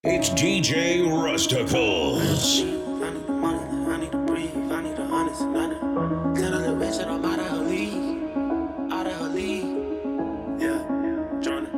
It's DJ Rusticles. I need the money, I need to breathe, I need the honest, nothing. Tell a little bitch that I'm out of her league, out of her league. Yeah, Jordan.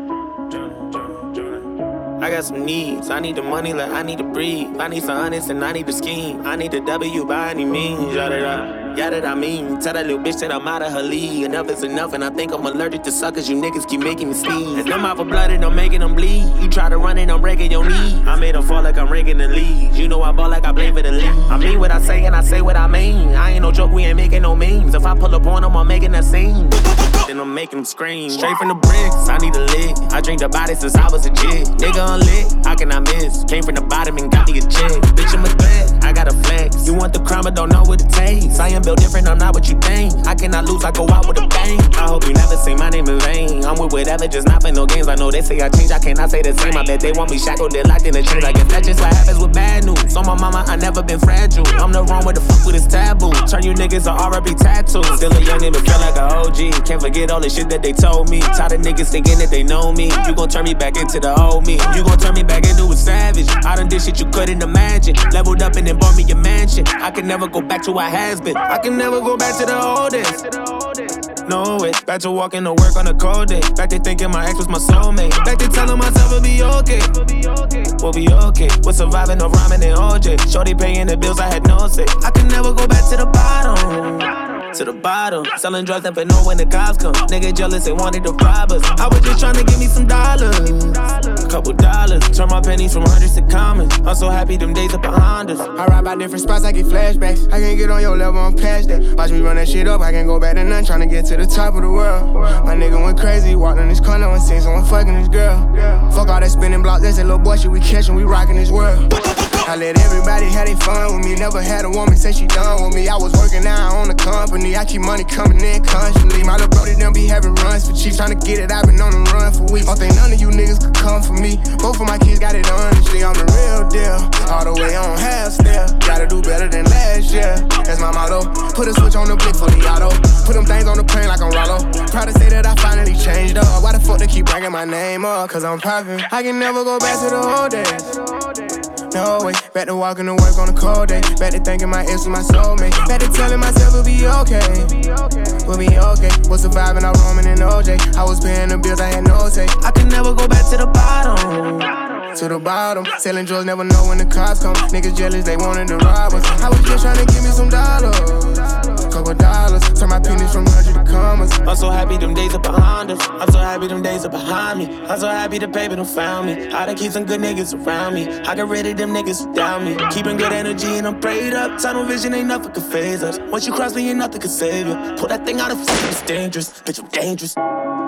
I got some needs, I need the money like I need to breathe. I need some honest and I need the scheme. I need the W by any means, yeah that I mean. Tell that little bitch that I'm out of her league. Enough is enough and I think I'm allergic to suckers. You niggas keep making me sneeze. And them out for blood and I'm making them bleed. You try to run and I'm breaking your knee. I made them fall like I'm raking the leaves. You know I ball like I play for the league. I mean what I say and I say what I mean. I ain't no joke, we ain't making no memes. If I pull up on them, I'm making a scene. Then I'm making them scream. Straight from the bricks, I need a lick. I drink the body since I was a jit. Nigga unlit, how can I miss? Came from the bottom and got me a check. Bitch, I'm a threat, I got a flex. You want the crime but don't know what it takes. I am built different, I'm not what you think. I cannot lose, I go out with a bang. I hope you never say my name in vain. I'm with whatever, just not for no games. I know they say I change, I cannot say the same. I bet they want me shackled, they're locked in the chains. I guess that's just what happens with bad news. On my mama, I never been fragile. I'm the wrong with the fuck with this taboo. Turn you niggas to R.I.P. tattoos. Still a young nigga, feel like a OG. Can't forget all the shit that they told me. Tired of niggas thinking that they know me. You gon' turn me back into the old me. You gon' turn me back into a savage. I done did shit you couldn't imagine. Leveled up and then bought me a mansion. I can never go back to what has been. I can never go back to the old days. No way. Back to walking to work on a cold day. Back to thinking my ex was my soulmate. Back to telling myself it'll be okay. We'll be okay. We're surviving no rhyming and OJ. Shorty paying the bills, I had no say. I can never go back to the bottom. To the bottom, selling drugs, never know when the cops come. Nigga jealous, they wanted to rob us. I was just trying to give me some dollars, a couple dollars. Turn my pennies from hundreds to commas. I'm so happy them days are behind us. I ride by different spots, I get flashbacks. I can't get on your level, I'm past that. Watch me run that shit up, I can't go back to none. Trying to get to the top of the world. My nigga went crazy, walked in this corner and seen someone fucking this girl. Fuck all that spinning block, that's that little boy shit we catchin', we rockin' this world. I let everybody have their fun with me. Never had a woman say she done with me. I was working now on the company. I keep money coming in constantly. My little brody them be having runs for cheap. Trying to get it, I've been on the run for weeks. Don't think none of you niggas could come for me. Both of my kids got it honestly. I'm the real deal. All the way on half step. Gotta do better than last year. That's my motto. Put a switch on the blick for the auto. Put them things on the plane like I'm Rollo. Proud to say that I finally changed up. Why the fuck they keep bringing my name up? Cause I'm poppin'. I can never go back to the old days. No way, back to walking to work on a cold day. Back to thinking my ex was my soulmate. Back to telling myself it'll be okay. We'll be okay. Was surviving out Roman and OJ. I was paying the bills, I had no say. I can never go back to the bottom. To the bottom, selling drugs, never know when the cops come. Niggas jealous, they wanted to rob us. I was just trying to give me some dollars, couple dollars. Turn my pennies from 100 to commas. I'm so happy them days are behind us. I'm so happy them days are behind me. I'm so happy the paper done found me. I done keep some good niggas around me. I got rid of them niggas who doubt me. Keeping good energy and I'm prayed up. Tunnel vision ain't nothing could phase us. Once you cross me, ain't nothing could save you. Pull that thing out of fucking, it's dangerous. Bitch, I'm dangerous.